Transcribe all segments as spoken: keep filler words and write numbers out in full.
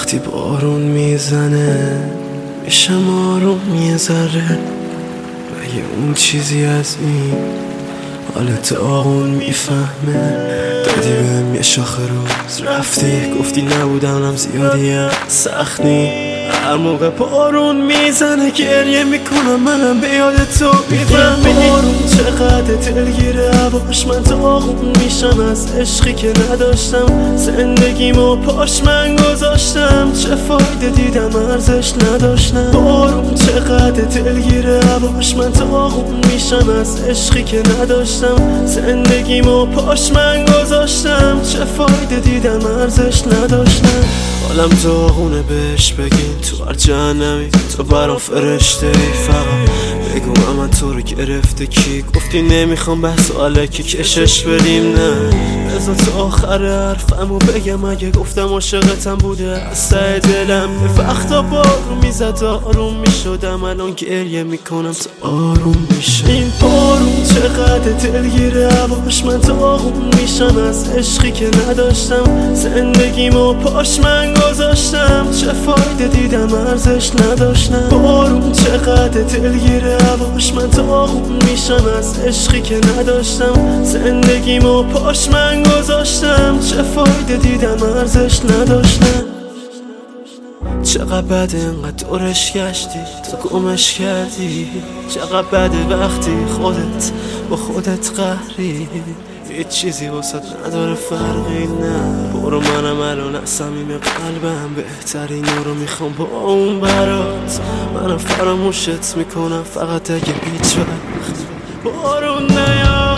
وقتی بارون میزنه میشم آروم یه ذره، مگه اون چیزی از این حالت آغون میفهمه؟ دادی بهم یه شاخه روز رفتی، گفتی نبودم زیادی هم سخت نی. هر موقع بارون میزنه گریه میکنم منم به یاد تو میفهمی. بارون چقدر دلگیره هواش، من داغون میشم از عشقی که نداشتم. زندگیمو پاش من گذاشتم، چه فایده دیدم ارزش نداشتم. بارون چقدر دلگیره هواش، من داغون میشم از عشقی که نداشتم. زندگیمو پاش من گذاشتم، چه فایده دیدم ارزش نداشتم. حالم داغونه بهش بگین تو هر جهنمی تو برام فرشته ای. فقط بگو من تو رو گرفته کی؟ گفتی نمیخوام بحث و علکی کشش بریم. نه بذار تا آخر حرفمو بگم، اگه گفتم عاشقتم بوده از ته دلم. یه وقتا بارون میزد آروم میشدم، الان گریه میکنم تا آروم میشه. این بارون چقدر دلگیره هواش، من داغون میشم از عشقی که نداشتم. زندگیمو پاش من گذاشتم، چه فایده دیدم ارزش نداشتم. بارون چقدر دلگیره هواش، من داغون میشم از عشقی که نداشتم. زندگیمو پاش من گذاشتم، چه فایده دیدم ارزش نداشتم. چقدر بده انقدر دورش گشتی تو گمش کردی. چقدر بده وقتی خودت با خودت قهری. هیچ چیزی واسه نداره فرقی. نه برو منم الان از صمیم قلبم بهترین رو میخوام با اون برات. منم فراموشت میکنم فقط اگه هیچ وقت بارون نیاد.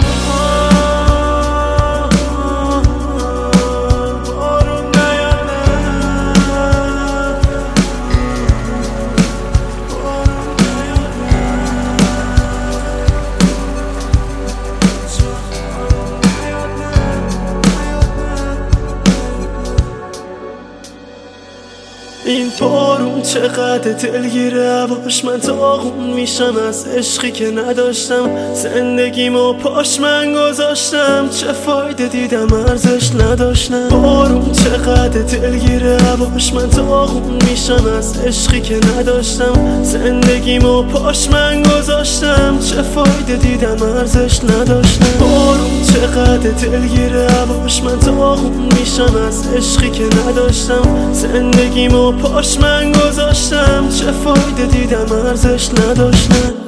این بارون چقدر دلگیره هواش، من داغون میشم از عشقی که نداشتم. زندگیمو پاش من گذاشتم، چه فایده دیدم ارزش نداشتم. بارون چقدر دلگیره هواش، من داغون میشم از عشقی که نداشتم. زندگیمو پاش من گذاشتم، چه فایده دیدم ارزش نداشتم. بارون چقدر دلگیره هواش، من داغون میشم از عشقی که نداشتم. زندگیمو پاش من گذاشتم، چه فایده دیدم ارزش نداشتم.